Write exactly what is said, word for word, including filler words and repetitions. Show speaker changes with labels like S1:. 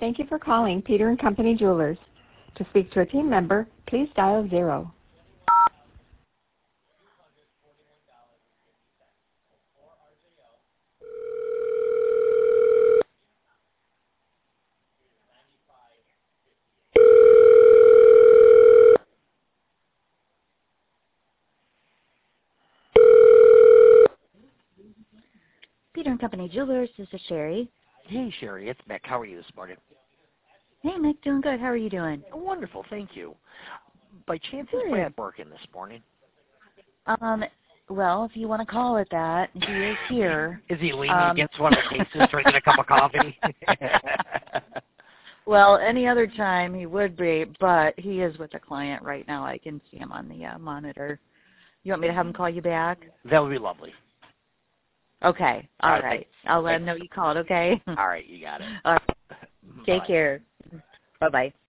S1: Thank you for calling Peter and Company Jewelers. To speak to a team member, please dial zero.
S2: Peter and Company Jewelers, this is Sherry.
S3: Hey, Sherry, it's Mick. How are you this morning?
S2: Hey, Mick, doing good. How are you doing?
S3: Wonderful, thank you. By chance, is
S2: Good.
S3: Brad working this morning?
S2: Um, well, if you want to call it that, he is here.
S3: Is he leaning
S2: um,
S3: against one of the cases drinking a cup of coffee?
S2: Well, any other time he would be, but he is with a client right now. I can see him on the uh, monitor. You want me to have him call you back?
S3: That would be lovely.
S2: Okay. All, All right.
S3: right.
S2: I'll let him know you called, okay?
S3: All right, you got it.
S2: All right. Take
S3: Bye.
S2: care. Bye-bye.